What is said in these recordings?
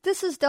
This is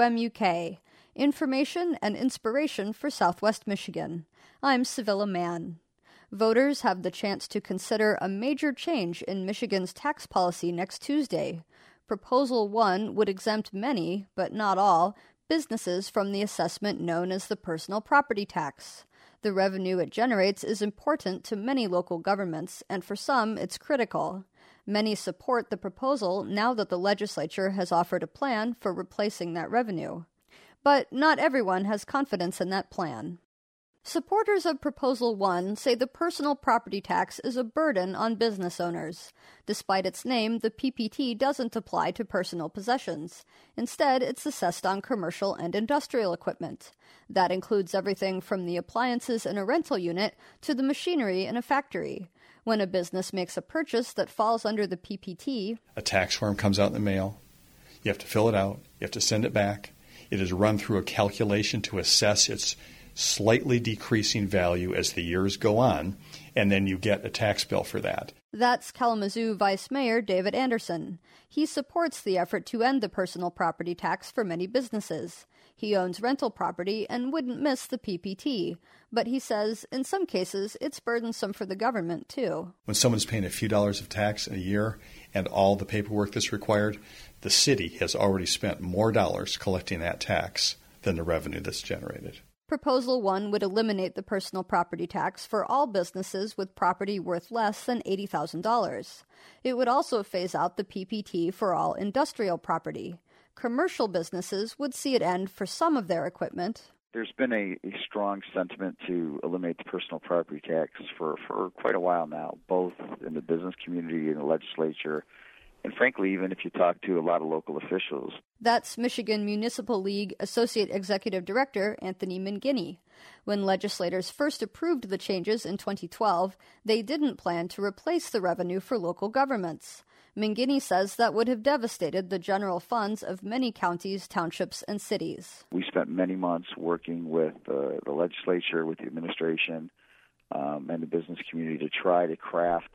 WMUK, information and inspiration for Southwest Michigan. I'm Sevilla Mann. Voters have the chance to consider a major change in Michigan's tax policy next Tuesday. Proposal 1 would exempt many, but not all, businesses from the assessment known as the personal property tax. The revenue it generates is important to many local governments, and for some, it's critical. Many support the proposal now that the legislature has offered a plan for replacing that revenue. But not everyone has confidence in that plan. Supporters of Proposal 1 say the personal property tax is a burden on business owners. Despite its name, the PPT doesn't apply to personal possessions. Instead, it's assessed on commercial and industrial equipment. That includes everything from the appliances in a rental unit to the machinery in a factory. When a business makes a purchase that falls under the PPT, a tax form comes out in the mail. You have to fill it out. You have to send it back. It is run through a calculation to assess its slightly decreasing value as the years go on, and then you get a tax bill for that. That's Kalamazoo Vice Mayor David Anderson. He supports the effort to end the personal property tax for many businesses. He owns rental property and wouldn't miss the PPT, but he says in some cases it's burdensome for the government too. When someone's paying a few dollars of tax in a year and all the paperwork that's required, the city has already spent more dollars collecting that tax than the revenue that's generated. Proposal 1 would eliminate the personal property tax for all businesses with property worth less than $80,000. It would also phase out the PPT for all industrial property. Commercial businesses would see it end for some of their equipment. There's been a strong sentiment to eliminate the personal property tax for quite a while now, both in the business community and the legislature, and frankly, even if you talk to a lot of local officials. That's Michigan Municipal League Associate Executive Director Anthony Mangini. When legislators first approved the changes in 2012, they didn't plan to replace the revenue for local governments. Mangini says that would have devastated the general funds of many counties, townships, and cities. We spent many months working with the legislature, with the administration, and the business community to try to craft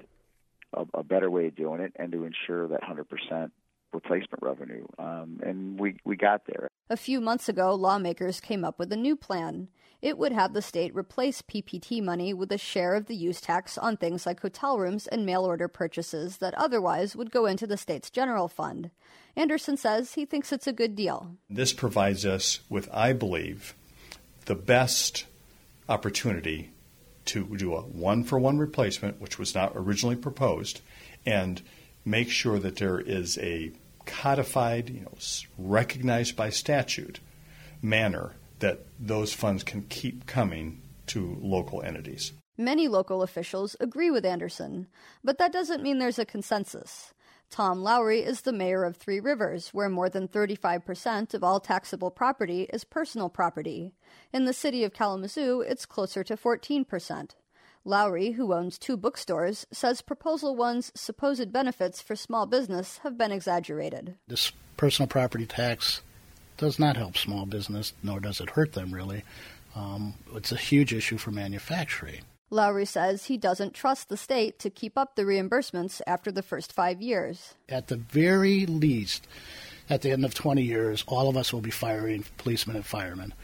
a better way of doing it and to ensure that 100% replacement revenue. And we got there. A few months ago, lawmakers came up with a new plan. It would have the state replace PPT money with a share of the use tax on things like hotel rooms and mail-order purchases that otherwise would go into the state's general fund. Anderson says he thinks it's a good deal. This provides us with, I believe, the best opportunity to do a one-for-one replacement, which was not originally proposed, and make sure that there is a codified, recognized by statute manner that those funds can keep coming to local entities. Many local officials agree with Anderson, but that doesn't mean there's a consensus. Tom Lowry is the mayor of Three Rivers, where more than 35% of all taxable property is personal property. In the city of Kalamazoo, it's closer to 14%. Lowry, who owns 2 bookstores, says Proposal 1's supposed benefits for small business have been exaggerated. This personal property tax does not help small business, nor does it hurt them, really. It's a huge issue for manufacturing. Lowry says he doesn't trust the state to keep up the reimbursements after the first 5 years. At the very least, at the end of 20 years, all of us will be firing policemen and firemen.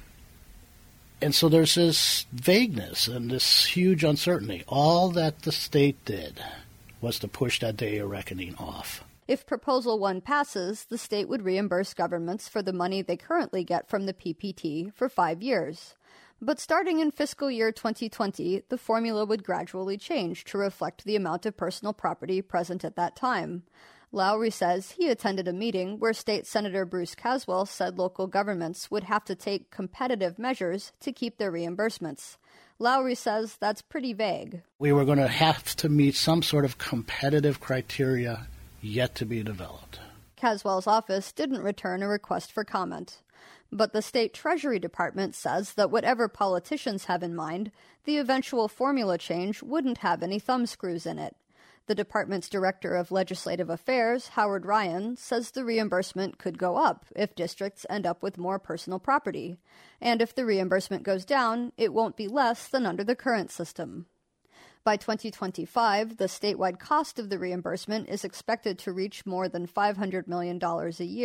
And so there's this vagueness and this huge uncertainty. All that the state did was to push that day of reckoning off. If Proposal 1 passes, the state would reimburse governments for the money they currently get from the PPT for 5 years. But starting in fiscal year 2020, the formula would gradually change to reflect the amount of personal property present at that time. Lowry says he attended a meeting where State Senator Bruce Caswell said local governments would have to take competitive measures to keep their reimbursements. Lowry says that's pretty vague. We were going to have to meet some sort of competitive criteria yet to be developed. Caswell's office didn't return a request for comment. But the state Treasury Department says that whatever politicians have in mind, the eventual formula change wouldn't have any thumbscrews in it. The department's Director of Legislative Affairs, Howard Ryan, says the reimbursement could go up if districts end up with more personal property. And if the reimbursement goes down, it won't be less than under the current system. By 2025, the statewide cost of the reimbursement is expected to reach more than $500 million a year.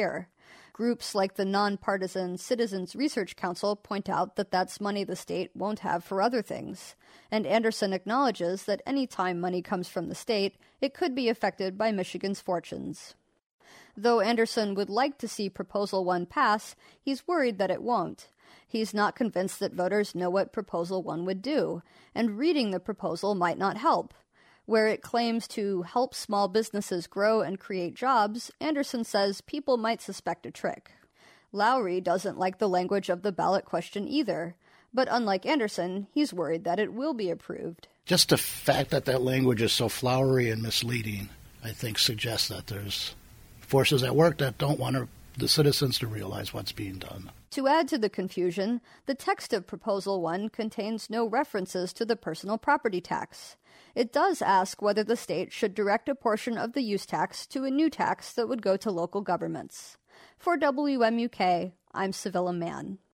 Groups like the nonpartisan Citizens Research Council point out that that's money the state won't have for other things. And Anderson acknowledges that any time money comes from the state, it could be affected by Michigan's fortunes. Though Anderson would like to see Proposal 1 pass, he's worried that it won't. He's not convinced that voters know what Proposal 1 would do, and reading the proposal might not help. Where it claims to help small businesses grow and create jobs, Anderson says people might suspect a trick. Lowry doesn't like the language of the ballot question either, but unlike Anderson, he's worried that it will be approved. Just the fact that that language is so flowery and misleading, I think, suggests that there's forces at work that don't want the citizens to realize what's being done. To add to the confusion, the text of Proposal 1 contains no references to the personal property tax. It does ask whether the state should direct a portion of the use tax to a new tax that would go to local governments. For WMUK, I'm Civilla Mann.